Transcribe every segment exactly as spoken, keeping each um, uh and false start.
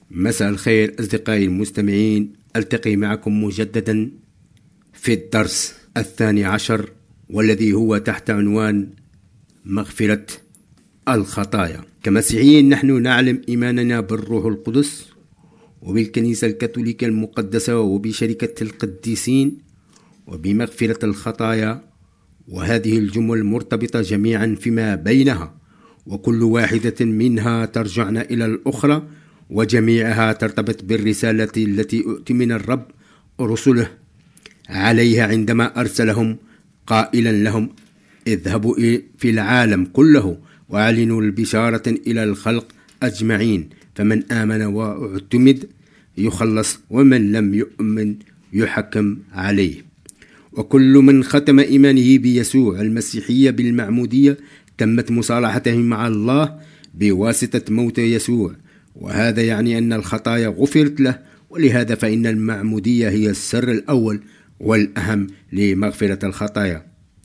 مساء الخير أصدقائي المستمعين، ألتقي معكم مجددا في الدرس الثاني عشر والذي هو تحت عنوان مغفرة الخطايا. كمسيحيين نحن نعلم إيماننا بالروح القدس وبالكنيسة الكاثوليكية المقدسة وبشركة القديسين وبمغفرة الخطايا، وهذه الجمل مرتبطة جميعا فيما بينها، وكل واحدة منها ترجعنا إلى الأخرى، وجميعها ترتبط بالرسالة التي أؤتمن الرب رسله عليها عندما أرسلهم قائلا لهم: اذهبوا في العالم كله وأعلنوا البشارة إلى الخلق أجمعين، فمن آمن واعتمد يخلص، ومن لم يؤمن يحكم عليه. وكل من ختم إيمانه بيسوع المسيحية بالمعمودية تمت مصالحته مع الله بواسطة موت يسوع، وهذا يعني أن الخطايا غفرت له، ولهذا فإن المعمودية هي السر الأول والأهم لمغفرة الخطايا.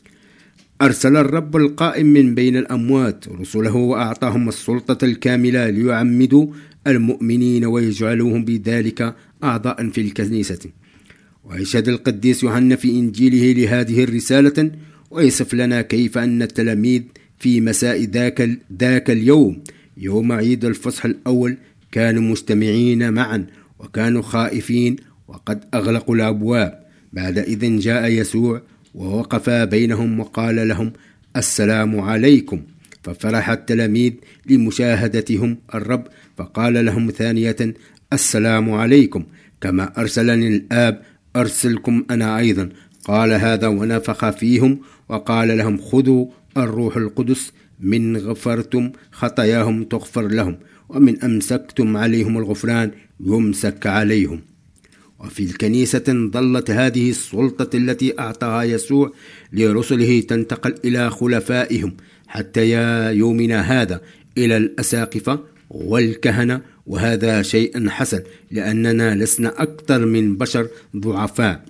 أرسل الرب القائم من بين الأموات رسله وأعطاهم السلطة الكاملة ليعمدوا المؤمنين ويجعلوهم بذلك أعضاء في الكنيسة. ويشهد القديس يوحنا في إنجيله لهذه الرسالة ويصف لنا كيف أن التلاميذ في مساء ذاك, ذاك اليوم يوم عيد الفصح الأول كانوا مجتمعين معا وكانوا خائفين وقد أغلقوا الأبواب. بعد إذن جاء يسوع ووقف بينهم وقال لهم: السلام عليكم. ففرح التلاميذ لمشاهدتهم الرب، فقال لهم ثانية: السلام عليكم، كما أرسلني الآب أرسلكم أنا أيضا. قال هذا ونفخ فيهم وقال لهم: خذوا الروح القدس، من غفرتم خطاياهم تغفر لهم، ومن أمسكتم عليهم الغفران يمسك عليهم. وفي الكنيسة ظلت هذه السلطة التي أعطاها يسوع لرسله تنتقل إلى خلفائهم حتى يومنا هذا إلى الأساقفة والكهنة، وهذا شيء حسن لأننا لسنا أكثر من بشر ضعفاء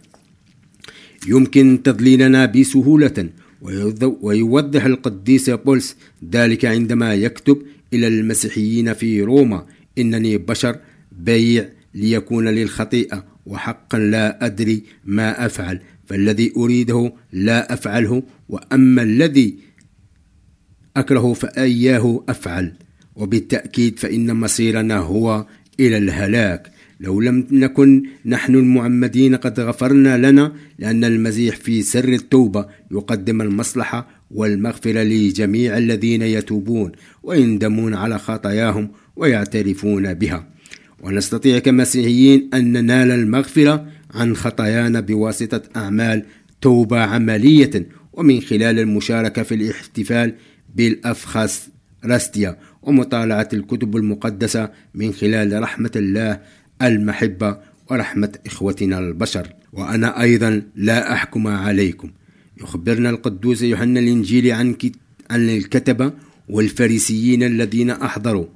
يمكن تضليلنا بسهولة. ويوضح القديس بولس ذلك عندما يكتب إلى المسيحيين في روما: إنني بشر بيع ليكون للخطيئة، وحقا لا أدري ما أفعل، فالذي أريده لا أفعله، وأما الذي أكره فإياه أفعل. وبالتأكيد فإن مصيرنا هو إلى الهلاك لو لم نكن نحن المعمدين قد غفرنا لنا، لأن المسيح في سر التوبة يقدم المصلحة والمغفرة لجميع الذين يتوبون ويندمون على خطاياهم ويعترفون بها. ونستطيع كمسيحيين أن ننال المغفرة عن خطايانا بواسطة أعمال توبة عملية، ومن خلال المشاركة في الاحتفال بالأفخاس راستيا ومطالعة الكتب المقدسة من خلال رحمة الله المحبة ورحمة إخوتنا البشر. وأنا أيضا لا أحكم عليكم. يخبرنا القدوس يوحنا الإنجيلي عن عن الكتبة والفريسيين الذين أحضروا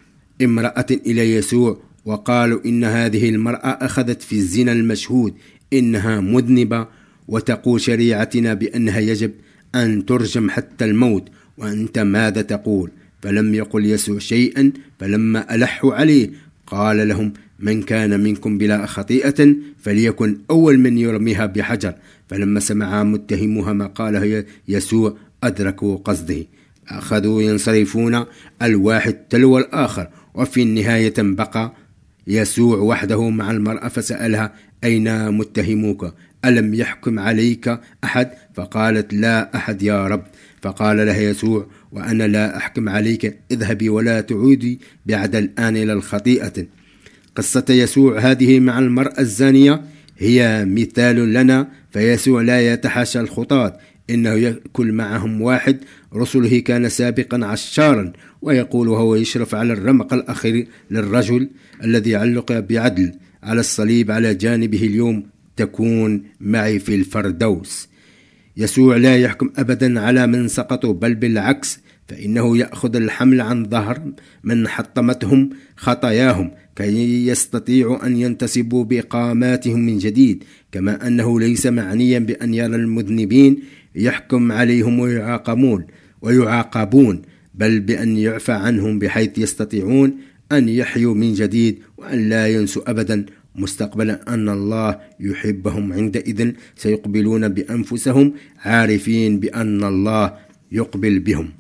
امرأة إلى يسوع وقالوا: إن هذه المرأة أخذت في الزنا المشهود، إنها مذنبة، وتقول شريعتنا بأنها يجب أن ترجم حتى الموت، وأنت ماذا تقول؟ فلم يقل يسوع شيئا، فلما ألحوا عليه قال لهم: من كان منكم بلا خطيئة فليكن أول من يرميها بحجر. فلما سمع متهموها ما قاله يسوع أدركوا قصده، أخذوا ينصرفون الواحد تلو الآخر. وفي النهاية بقى يسوع وحده مع المرأة فسألها: أين متهموك؟ ألم يحكم عليك أحد؟ فقالت: لا أحد يا رب. فقال لها يسوع: وأنا لا أحكم عليك، اذهبي ولا تعودي بعد الآن إلى الخطيئة. قصة يسوع هذه مع المرأة الزانية هي مثال لنا، فيسوع لا يتحاشى الخطاة، إنه يأكل معهم واحد رسله كان سابقا عشارا، ويقول وهو يشرف على الرمق الأخير للرجل الذي علق بعدل على الصليب على جانبه: اليوم تكون معي في الفردوس. يسوع لا يحكم أبدا على من سقطوا، بل بالعكس، فإنه يأخذ الحمل عن ظهر من حطمتهم خطاياهم كي يستطيعوا أن ينتسبوا بإقاماتهم من جديد، كما أنه ليس معنيا بأن يرى المذنبين يحكم عليهم ويعاقبون ويعاقبون بل بأن يعفى عنهم بحيث يستطيعون أن يحيوا من جديد، وأن لا ينسوا أبدا مستقبلا أن الله يحبهم. عندئذ سيقبلون بأنفسهم عارفين بأن الله يقبل بهم.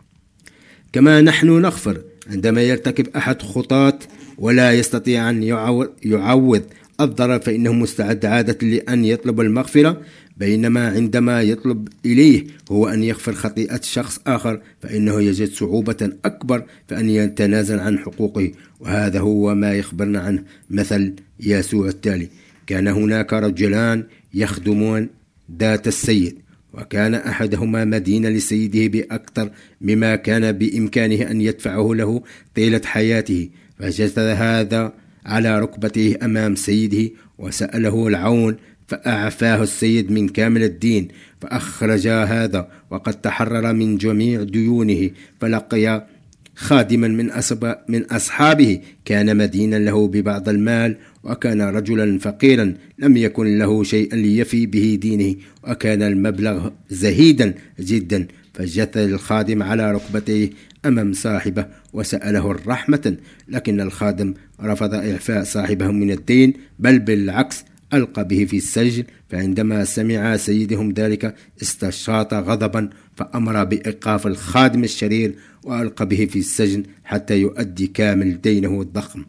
كما نحن نغفر عندما يرتكب أحد خطاة ولا يستطيع أن يعوض الضرر، فإنه مستعد عادة لأن يطلب المغفرة، بينما عندما يطلب إليه هو أن يغفر خطيئة شخص آخر فإنه يجد صعوبة أكبر فأن يتنازل عن حقوقه. وهذا هو ما يخبرنا عنه مثل يسوع التالي: كان هناك رجلان يخدمون ذات السيد، وكان أحدهما مدينا لسيده بأكثر مما كان بإمكانه أن يدفعه له طيلة حياته، فجثى هذا على ركبته أمام سيده وسأله العون، فأعفاه السيد من كامل الدين، فأخرج هذا وقد تحرر من جميع ديونه، فلقي خادما من, من أصحابه كان مدينا له ببعض المال، وكان رجلا فقيرا لم يكن له شيء ليفي به دينه، وكان المبلغ زهيدا جدا، فجثى الخادم على ركبتيه أمام صاحبه وسأله الرحمة، لكن الخادم رفض إعفاء صاحبه من الدين، بل بالعكس ألقى به في السجن. فعندما سمع سيدهم ذلك استشاط غضبا، فأمر بإيقاف الخادم الشرير وألقى به في السجن حتى يؤدي كامل دينه الضخم.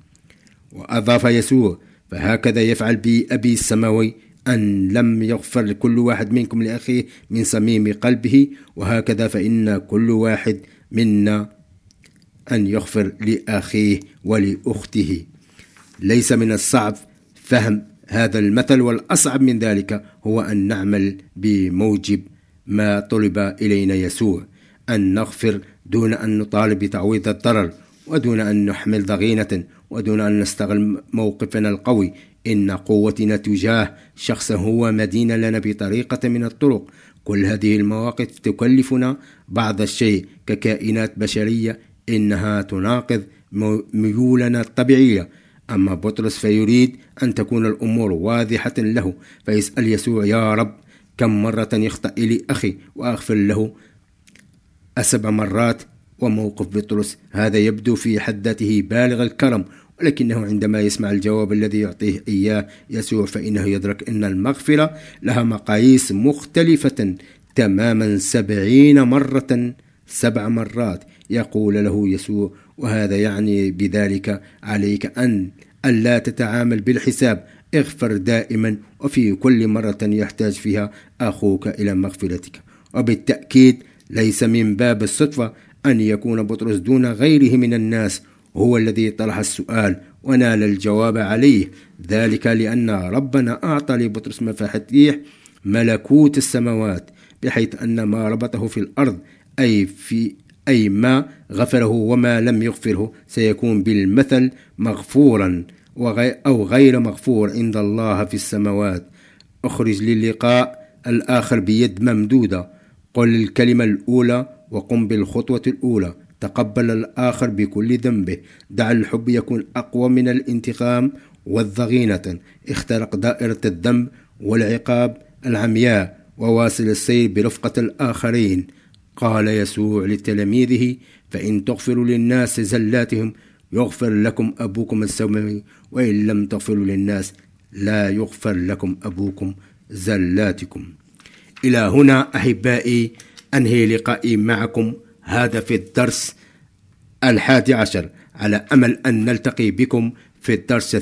وأضاف يسوع: فهكذا يفعل بي أبي السماوي أن لم يغفر لكل واحد منكم لأخيه من صميم قلبه، وهكذا فإن كل واحد منا أن يغفر لأخيه ولأخته. ليس من الصعب فهم هذا المثل، والأصعب من ذلك هو أن نعمل بموجب ما طلب إلينا يسوع، أن نغفر دون أن نطالب بتعويض الضرر، ودون أن نحمل ضغينة، ودون أن نستغل موقفنا القوي. إن قوتنا تجاه شخص هو مدين لنا بطريقة من الطرق. كل هذه المواقف تكلفنا بعض الشيء ككائنات بشرية، إنها تناقض ميولنا الطبيعية. أما بطرس فيريد أن تكون الأمور واضحة له، فيسأل يسوع: يا رب، كم مرة يخطئ لي أخي وأغفر له؟ أسبع مرات. وموقف بطرس هذا يبدو في حد ذاته بالغ الكرم، ولكنه عندما يسمع الجواب الذي يعطيه إياه يسوع فإنه يدرك أن المغفرة لها مقاييس مختلفة تماما. سبعين مرة، سبع مرات يقول له يسوع، وهذا يعني بذلك عليك أن ألا تتعامل بالحساب. اغفر دائما وفي كل مرة يحتاج فيها أخوك إلى مغفرتك. وبالتأكيد ليس من باب الصدفة أن يكون بطرس دون غيره من الناس هو الذي طرح السؤال ونال الجواب عليه، ذلك لأن ربنا أعطى لبطرس مفاتيح ملكوت السماوات، بحيث أن ما ربطه في الأرض أي في أي ما غفره وما لم يغفره سيكون بالمثل مغفورا أو غير مغفور عند الله في السماوات. أخرج للقاء الآخر بيد ممدودة، قل الكلمة الأولى وقم بالخطوة الأولى، تقبل الآخر بكل ذنبه، دع الحب يكون أقوى من الانتقام والضغينة، اخترق دائرة الذنب والعقاب العمياء، وواصل السير برفقة الآخرين. قال يسوع لتلاميذه: فإن تغفروا للناس زلاتهم يغفر لكم أبوكم السماوي، وإن لم تغفروا للناس لا يغفر لكم أبوكم زلاتكم. إلى هنا أحبائي أنهي لقائي معكم هذا في الدرس الحادي عشر، على أمل أن نلتقي بكم في الدرس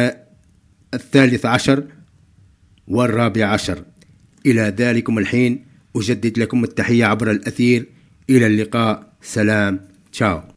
الثالث عشر والرابع عشر. إلى ذلكم الحين أجدد لكم التحية عبر الأثير. إلى اللقاء، سلام، تشاو.